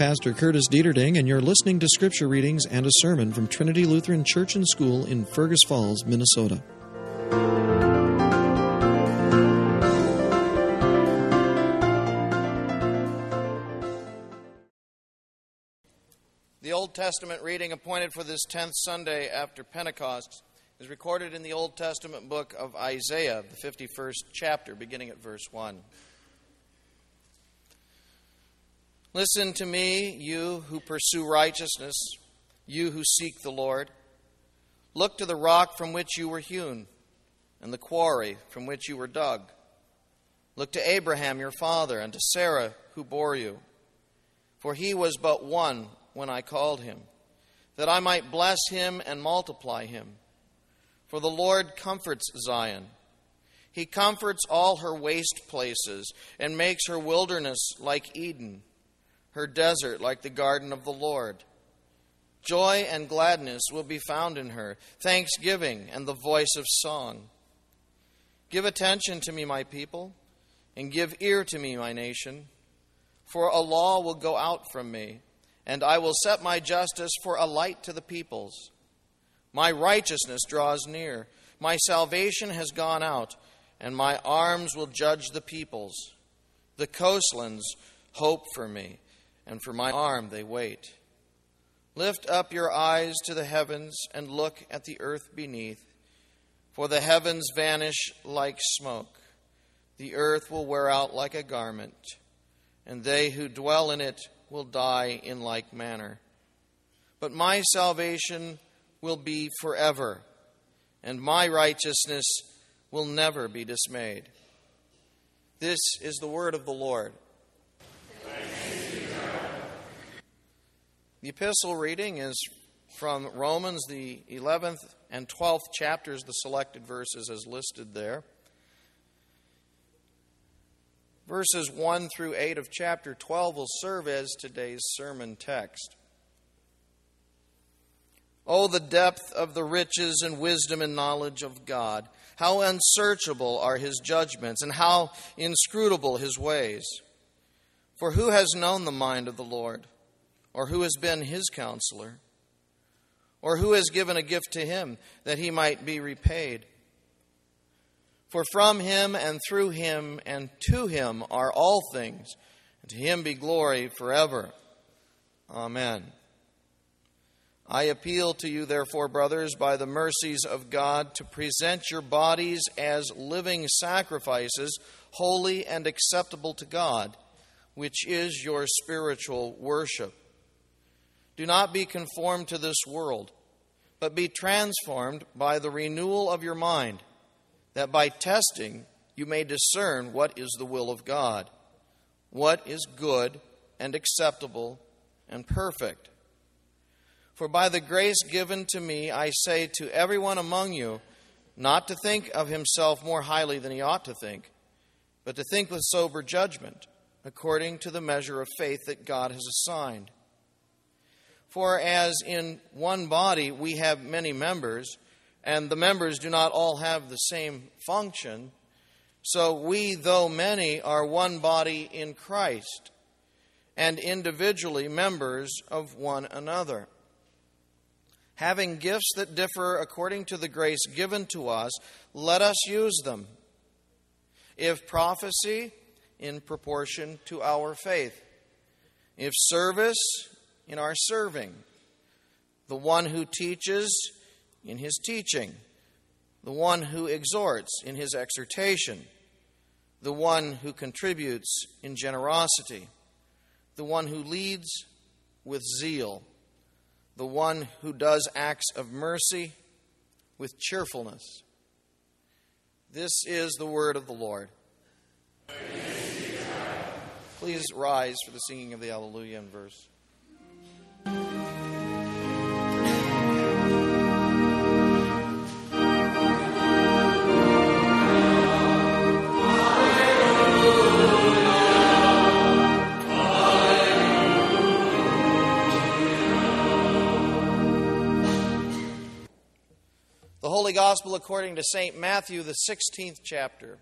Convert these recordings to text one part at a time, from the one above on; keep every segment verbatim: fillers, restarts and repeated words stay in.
Pastor Curtis Dieterding, and you're listening to scripture readings and a sermon from Trinity Lutheran Church and School in Fergus Falls, Minnesota. The Old Testament reading appointed for this tenth Sunday after Pentecost is recorded in the Old Testament book of Isaiah, the fifty-first chapter, beginning at verse one. Listen to me, you who pursue righteousness, you who seek the Lord. Look to the rock from which you were hewn, and the quarry from which you were dug. Look to Abraham your father, and to Sarah who bore you. For he was but one when I called him, that I might bless him and multiply him. For the Lord comforts Zion. He comforts all her waste places, and makes her wilderness like Eden, her desert like the garden of the Lord. Joy and gladness will be found in her, thanksgiving and the voice of song. Give attention to me, my people, and give ear to me, my nation. For a law will go out from me, and I will set my justice for a light to the peoples. My righteousness draws near, my salvation has gone out, and my arms will judge the peoples. The coastlands hope for me, and for my arm they wait. Lift up your eyes to the heavens and look at the earth beneath. For the heavens vanish like smoke. The earth will wear out like a garment, and they who dwell in it will die in like manner. But my salvation will be forever, and my righteousness will never be dismayed. This is the word of the Lord. The epistle reading is from Romans, the eleventh and twelfth chapters, the selected verses as listed there. Verses one through eight of chapter twelve will serve as today's sermon text. Oh, the depth of the riches and wisdom and knowledge of God! How unsearchable are his judgments, and how inscrutable his ways! For who has known the mind of the Lord? Or who has been his counselor? Or who has given a gift to him that he might be repaid? For from him and through him and to him are all things, and to him be glory forever. Amen. I appeal to you, therefore, brothers, by the mercies of God, to present your bodies as living sacrifices, holy and acceptable to God, which is your spiritual worship. Do not be conformed to this world, but be transformed by the renewal of your mind, that by testing you may discern what is the will of God, what is good and acceptable and perfect. For by the grace given to me, I say to everyone among you, not to think of himself more highly than he ought to think, but to think with sober judgment, according to the measure of faith that God has assigned. For as in one body we have many members, and the members do not all have the same function, so we, though many, are one body in Christ, and individually members of one another. Having gifts that differ according to the grace given to us, let us use them. If prophecy, in proportion to our faith. If service, in our serving. The one who teaches, in his teaching. The one who exhorts, in his exhortation. The one who contributes, in generosity. The one who leads, with zeal. The one who does acts of mercy, with cheerfulness. This is the word of the Lord. Please rise for the singing of the Alleluia in verse. The Holy Gospel according to Saint Matthew, the sixteenth chapter.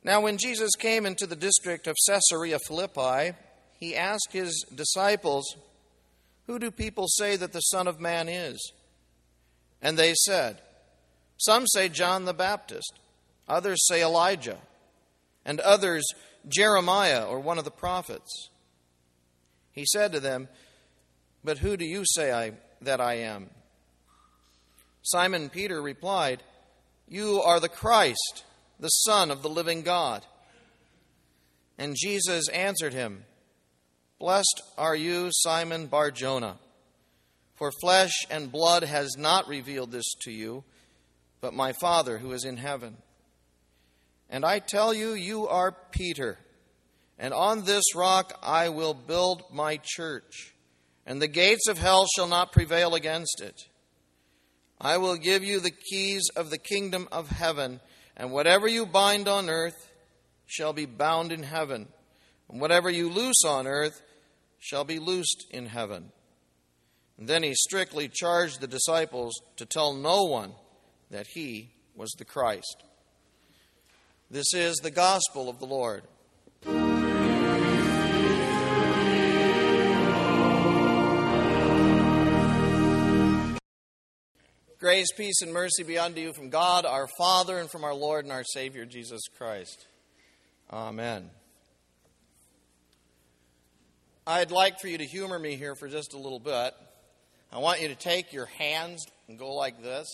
Now, when Jesus came into the district of Caesarea Philippi, he asked his disciples, "Who do people say that the Son of Man is?" And they said, "Some say John the Baptist, others say Elijah, and others Jeremiah or one of the prophets." He said to them, "But who do you say I, that I am?" Simon Peter replied, "You are the Christ, the Son of the living God." And Jesus answered him, "Blessed are you, Simon Bar-Jonah, for flesh and blood has not revealed this to you, but my Father who is in heaven. And I tell you, you are Peter, and on this rock I will build my church, and the gates of hell shall not prevail against it. I will give you the keys of the kingdom of heaven, and whatever you bind on earth shall be bound in heaven, and whatever you loose on earth shall be loosed in heaven." And then he strictly charged the disciples to tell no one that he was the Christ. This is the gospel of the Lord. Grace, peace, and mercy be unto you from God our Father and from our Lord and our Savior Jesus Christ. Amen. I'd like for you to humor me here for just a little bit. I want you to take your hands and go like this.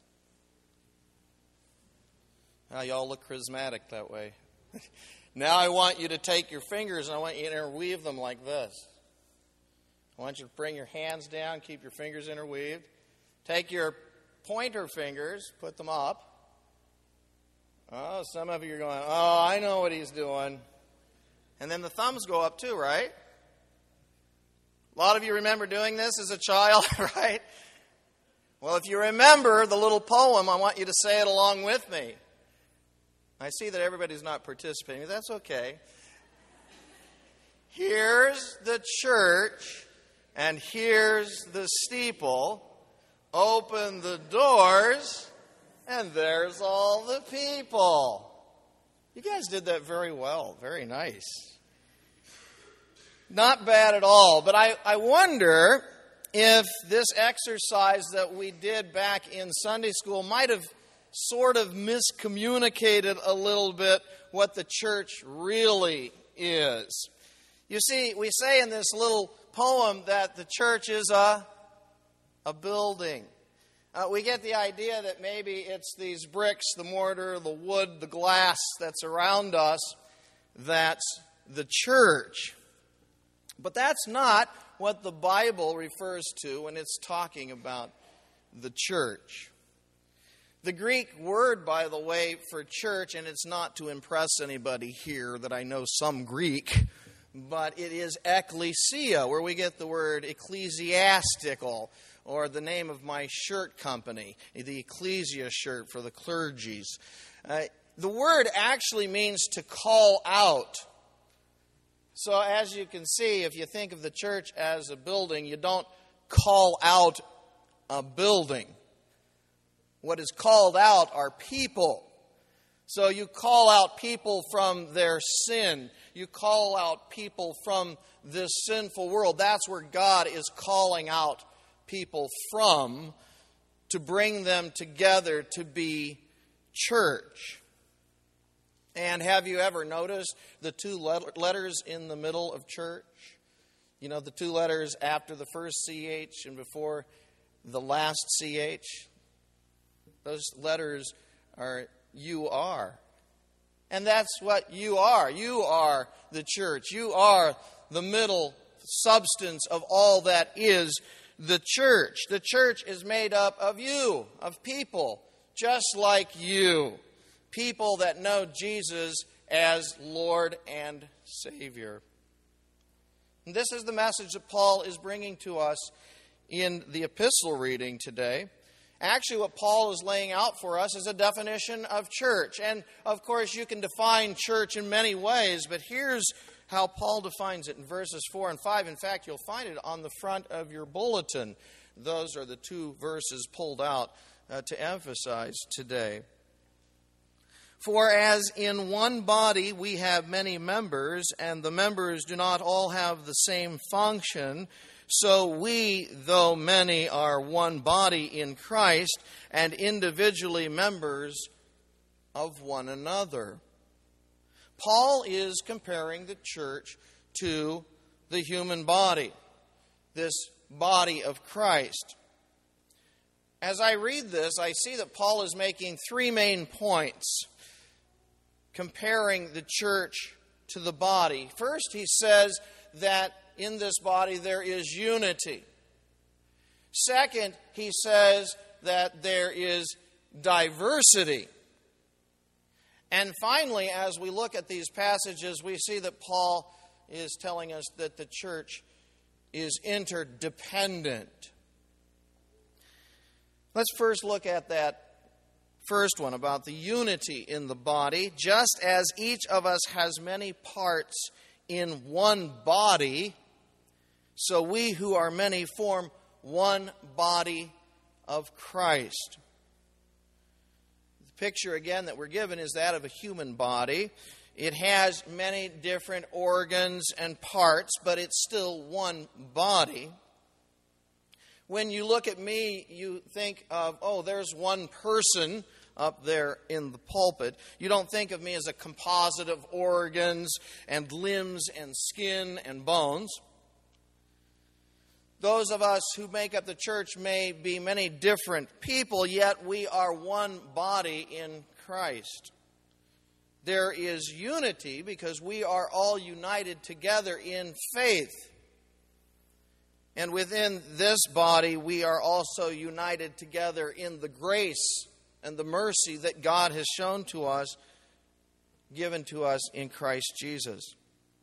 Now, y'all look charismatic that way. Now I want you to take your fingers and I want you to interweave them like this. I want you to bring your hands down, keep your fingers interweaved. Take your pointer fingers, put them up. Oh, some of you are going, "Oh, I know what he's doing." And then the thumbs go up too, right? A lot of you remember doing this as a child, right? Well, if you remember the little poem, I want you to say it along with me. I see that everybody's not participating. That's okay. Here's the church, and here's the steeple. Open the doors, and there's all the people. You guys did that very well. Very nice. Not bad at all. But I, I wonder if this exercise that we did back in Sunday school might have sort of miscommunicated a little bit what the church really is. You see, we say in this little poem that the church is a a building. Uh, we get the idea that maybe it's these bricks, the mortar, the wood, the glass that's around us that's the church. But that's not what the Bible refers to when it's talking about the church. The Greek word, by the way, for church, and it's not to impress anybody here that I know some Greek, but it is ekklesia, where we get the word ecclesiastical, or the name of my shirt company, the Ecclesia shirt for the clergies. Uh, the word actually means to call out. So as you can see, if you think of the church as a building, you don't call out a building. What is called out are people. So you call out people from their sin. You call out people from this sinful world. That's where God is calling out people from to bring them together to be church. And have you ever noticed the two letters in the middle of church? You know, the two letters after the first C H and before the last C H? Those letters are you are. And that's what you are. You are the church. You are the middle substance of all that is the church. The church is made up of you, of people just like you. People that know Jesus as Lord and Savior. And this is the message that Paul is bringing to us in the epistle reading today. Actually, what Paul is laying out for us is a definition of church. And, of course, you can define church in many ways, but here's how Paul defines it in verses four and five. In fact, you'll find it on the front of your bulletin. Those are the two verses pulled out uh, to emphasize today. For as in one body we have many members, and the members do not all have the same function, so we, though many, are one body in Christ, and individually members of one another. Paul is comparing the church to the human body, this body of Christ. As I read this, I see that Paul is making three main points, comparing the church to the body. First, he says that in this body there is unity. Second, he says that there is diversity. And finally, as we look at these passages, we see that Paul is telling us that the church is interdependent. Let's first look at that first one about the unity in the body. Just as each of us has many parts in one body, so we who are many form one body of Christ. The picture again that we're given is that of a human body. It has many different organs and parts, but it's still one body. When you look at me, you think of, oh, there's one person up there in the pulpit. You don't think of me as a composite of organs and limbs and skin and bones. Those of us who make up the church may be many different people, yet we are one body in Christ. There is unity because we are all united together in faith. And within this body, we are also united together in the grace and the mercy that God has shown to us, given to us in Christ Jesus.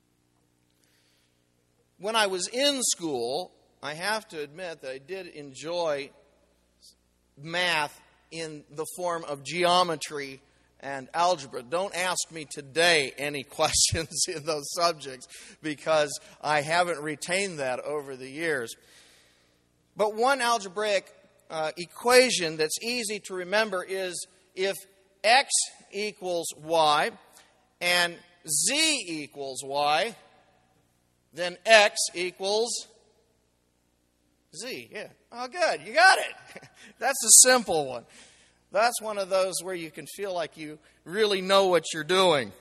When I was in school, I have to admit that I did enjoy math in the form of geometry and algebra. Don't ask me today any questions in those subjects because I haven't retained that over the years. But one algebraic uh, equation that's easy to remember is if x equals y and z equals y, then x equals z. Yeah. Oh, good. You got it. That's a simple one. That's one of those where you can feel like you really know what you're doing.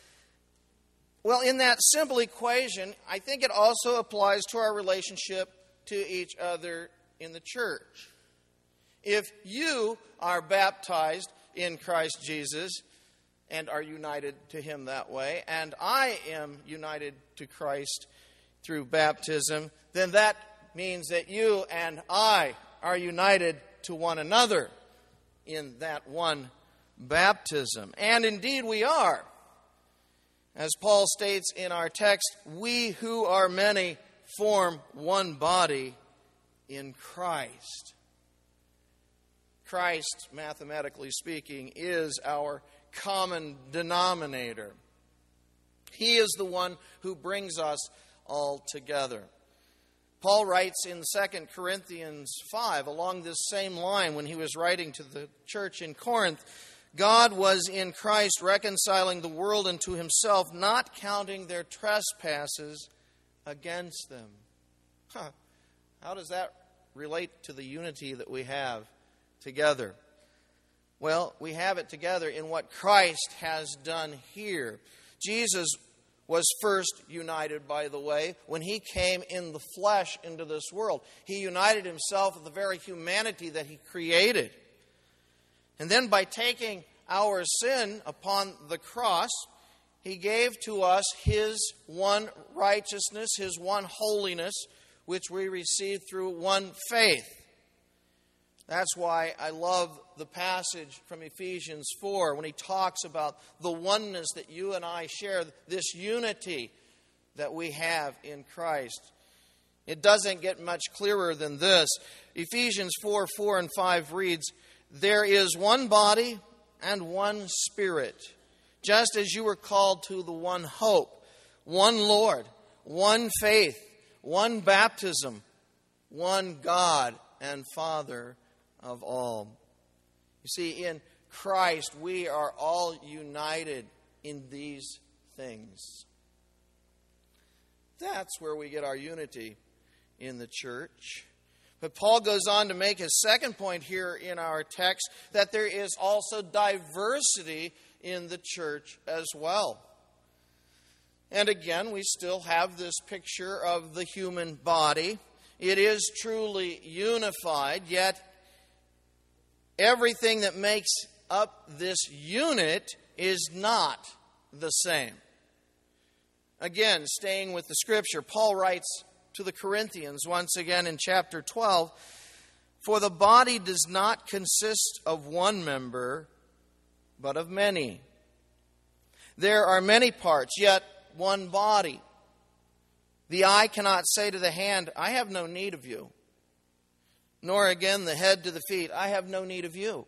Well, in that simple equation, I think it also applies to our relationship to each other in the church. If you are baptized in Christ Jesus and are united to Him that way, and I am united to Christ through baptism, then that means that you and I are united to one another in that one baptism. And indeed we are. As Paul states in our text, we who are many form one body in Christ. Christ, mathematically speaking, is our common denominator. He is the one who brings us all together. Paul writes in Second Corinthians five, along this same line when he was writing to the church in Corinth, God was in Christ reconciling the world unto Himself, not counting their trespasses against them. Huh. How does that relate to the unity that we have together? Well, we have it together in what Christ has done here. Jesus was first united, by the way, when He came in the flesh into this world. He united Himself with the very humanity that He created. And then by taking our sin upon the cross, He gave to us His one righteousness, His one holiness, which we receive through one faith. That's why I love the passage from Ephesians four when he talks about the oneness that you and I share, this unity that we have in Christ. It doesn't get much clearer than this. Ephesians four, four and five reads, "There is one body and one Spirit, just as you were called to the one hope, one Lord, one faith, one baptism, one God and Father of all." You see, in Christ, we are all united in these things. That's where we get our unity in the church. But Paul goes on to make his second point here in our text, that there is also diversity in the church as well. And again, we still have this picture of the human body. It is truly unified, yet everything that makes up this unit is not the same. Again, staying with the Scripture, Paul writes to the Corinthians once again in chapter twelve, "For the body does not consist of one member, but of many. There are many parts, yet one body. The eye cannot say to the hand, 'I have no need of you,' nor again the head to the feet, 'I have no need of you.'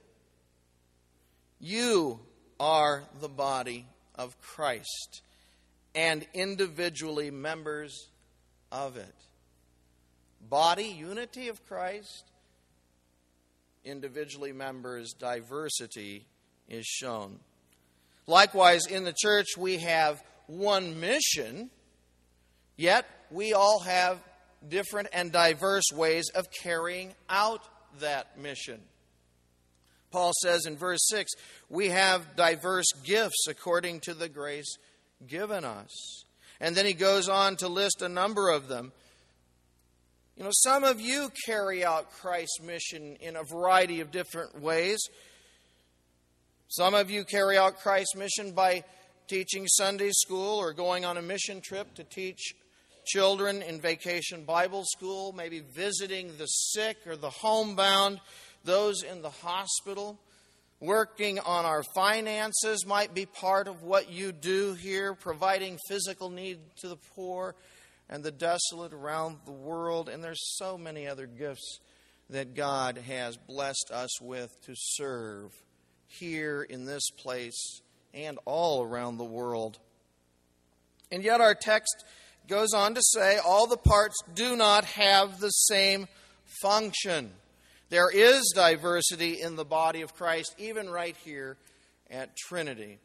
You are the body of Christ, and individually members of it." Body, unity of Christ. Individually members, diversity is shown. Likewise, in the church, we have one mission, yet we all have different and diverse ways of carrying out that mission. Paul says in verse six, we have diverse gifts according to the grace given us. And then he goes on to list a number of them. You know, some of you carry out Christ's mission in a variety of different ways. Some of you carry out Christ's mission by teaching Sunday school or going on a mission trip to teach children in vacation Bible school, maybe visiting the sick or the homebound, those in the hospital. Working on our finances might be part of what you do here, providing physical need to the poor and the desolate around the world. And there's so many other gifts that God has blessed us with to serve here in this place and all around the world. And yet our text goes on to say all the parts do not have the same function. There is diversity in the body of Christ, even right here at Trinity.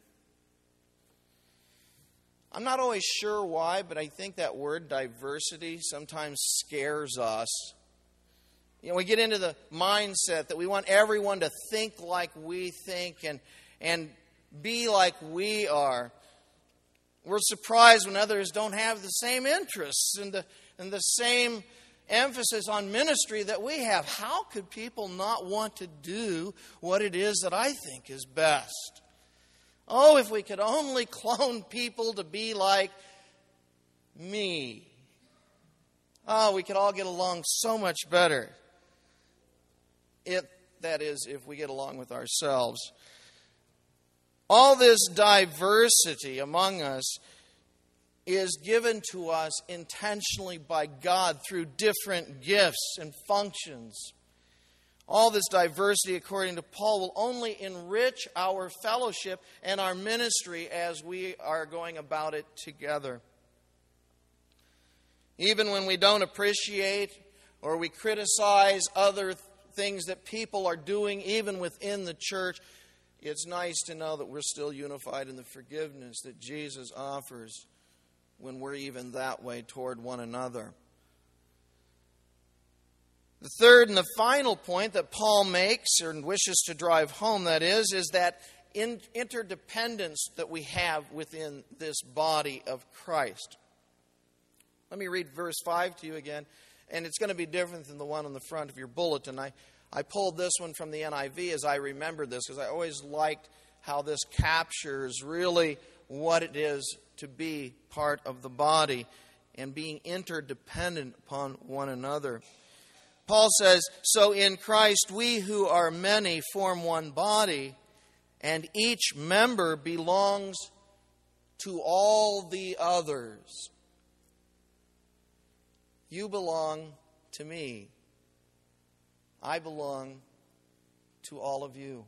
I'm not always sure why, but I think that word diversity sometimes scares us. You know, we get into the mindset that we want everyone to think like we think and, and be like we are. We're surprised when others don't have the same interests and the, and the same emphasis on ministry that we have. How could people not want to do what it is that I think is best? Oh, if we could only clone people to be like me. Oh, we could all get along so much better. It, that is, if we get along with ourselves. All this diversity among us is given to us intentionally by God through different gifts and functions. All this diversity, according to Paul, will only enrich our fellowship and our ministry as we are going about it together. Even when we don't appreciate or we criticize other things that people are doing, even within the church, it's nice to know that we're still unified in the forgiveness that Jesus offers when we're even that way toward one another. The third and the final point that Paul makes, or wishes to drive home, that is, is that in interdependence that we have within this body of Christ. Let me read verse five to you again, and it's going to be different than the one on the front of your bulletin. I, I pulled this one from the N I V as I remembered this, because I always liked how this captures really what it is to be part of the body and being interdependent upon one another. Paul says, so in Christ we who are many form one body, and each member belongs to all the others. You belong to me. I belong to all of you.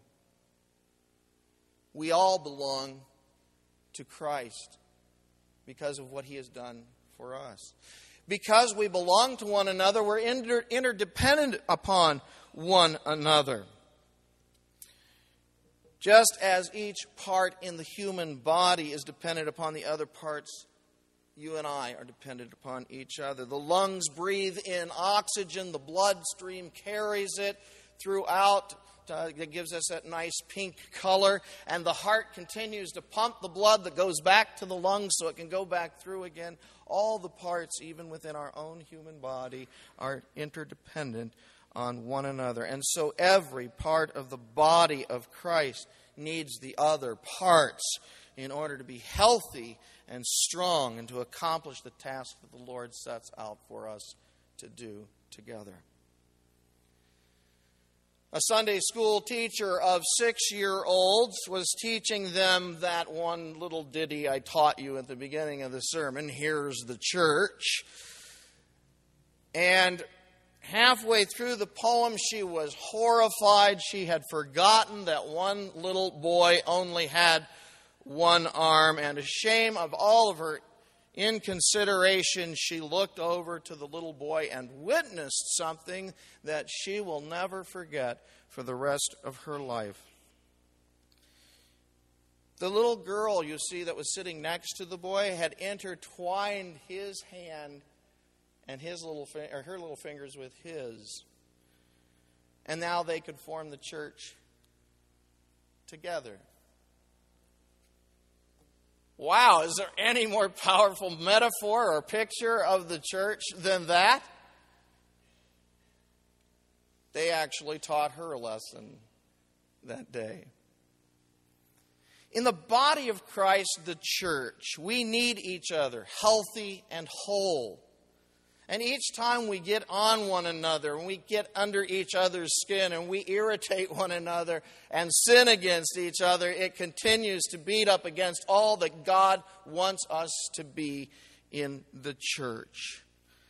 We all belong to Christ because of what He has done for us. Because we belong to one another, we're inter- interdependent upon one another. Just as each part in the human body is dependent upon the other parts, you and I are dependent upon each other. The lungs breathe in oxygen, the bloodstream carries it throughout. Uh, it gives us that nice pink color, and the heart continues to pump the blood that goes back to the lungs so it can go back through again. All the parts, even within our own human body, are interdependent on one another. And so every part of the body of Christ needs the other parts in order to be healthy and strong and to accomplish the task that the Lord sets out for us to do together. A Sunday school teacher of six-year-olds was teaching them that one little ditty I taught you at the beginning of the sermon, "Here's the Church." And halfway through the poem, she was horrified. She had forgotten that one little boy only had one arm, and ashamed of all of her inconsideration, she looked over to the little boy and witnessed something that she will never forget for the rest of her life. The little girl, you see, that was sitting next to the boy had intertwined his hand and his little or her little fingers with his. And now they could form the church together. Wow, is there any more powerful metaphor or picture of the church than that? They actually taught her a lesson that day. In the body of Christ, the church, we need each other, healthy and whole. And each time we get on one another, and we get under each other's skin, and we irritate one another and sin against each other, it continues to beat up against all that God wants us to be in the church.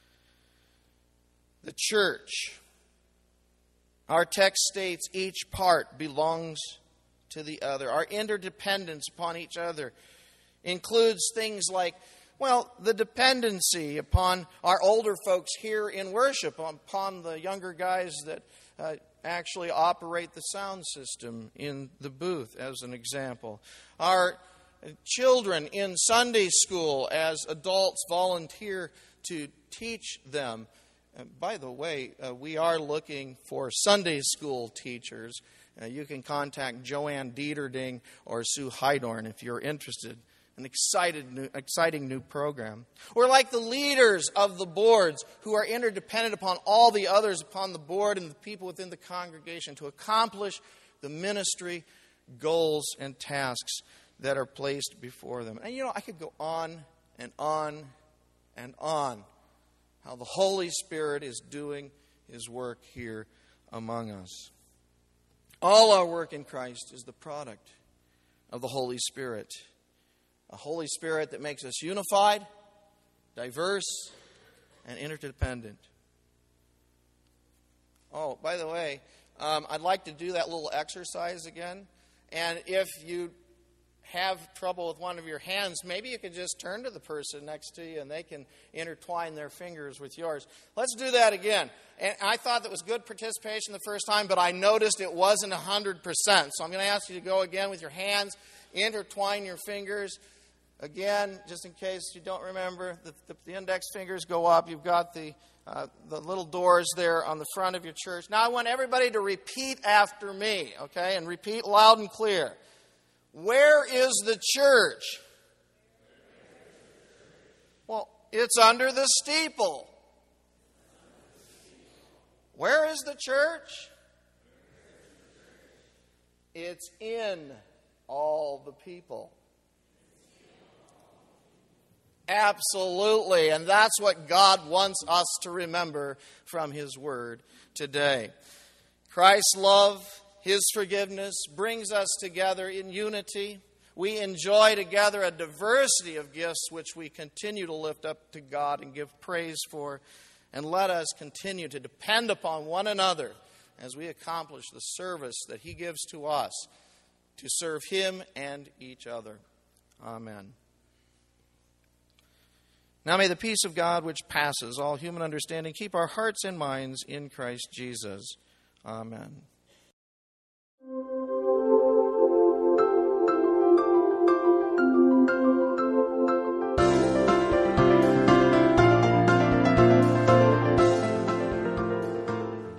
The church, our text states, each part belongs to the other. Our interdependence upon each other includes things like, well, the dependency upon our older folks here in worship, upon the younger guys that uh, actually operate the sound system in the booth, as an example. Our children in Sunday school, as adults volunteer to teach them. Uh, by the way, uh, we are looking for Sunday school teachers. Uh, you can contact Joanne Dieterding or Sue Heidorn if you're interested. An excited new, exciting new program. We're like the leaders of the boards who are interdependent upon all the others upon the board and the people within the congregation to accomplish the ministry goals and tasks that are placed before them. And you know, I could go on and on and on how the Holy Spirit is doing His work here among us. All our work in Christ is the product of the Holy Spirit. A Holy Spirit that makes us unified, diverse, and interdependent. Oh, by the way, um, I'd like to do that little exercise again. And if you have trouble with one of your hands, maybe you could just turn to the person next to you and they can intertwine their fingers with yours. Let's do that again. And I thought that was good participation the first time, but I noticed it wasn't one hundred percent. So I'm going to ask you to go again with your hands, intertwine your fingers. Again, just in case you don't remember, the, the, the index fingers go up. You've got the uh, the little doors there on the front of your church. Now I want everybody to repeat after me, okay? And repeat loud and clear. Where is the church? Well, it's under the steeple. Where is the church? It's in all the people. Absolutely, and that's what God wants us to remember from His Word today. Christ's love, His forgiveness brings us together in unity. We enjoy together a diversity of gifts which we continue to lift up to God and give praise for. And let us continue to depend upon one another as we accomplish the service that He gives to us to serve Him and each other. Amen. Now may the peace of God, which passes all human understanding, keep our hearts and minds in Christ Jesus. Amen.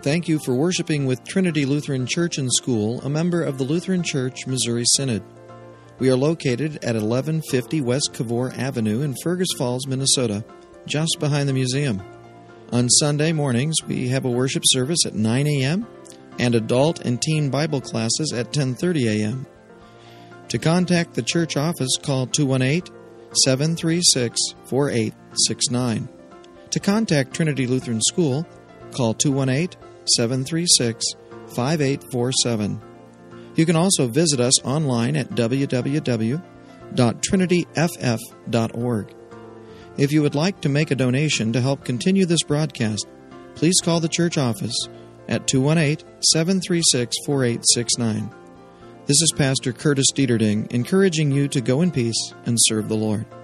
Thank you for worshiping with Trinity Lutheran Church and School, a member of the Lutheran Church Missouri Synod. We are located at eleven fifty West Cavour Avenue in Fergus Falls, Minnesota, just behind the museum. On Sunday mornings, we have a worship service at nine a.m. and adult and teen Bible classes at ten thirty a.m. To contact the church office, call two one eight, seven three six, four eight six nine. To contact Trinity Lutheran School, call two one eight, seven three six, five eight four seven. You can also visit us online at w w w dot trinity f f dot org. If you would like to make a donation to help continue this broadcast, please call the church office at two one eight, seven three six, four eight six nine. This is Pastor Curtis Dieterding, encouraging you to go in peace and serve the Lord.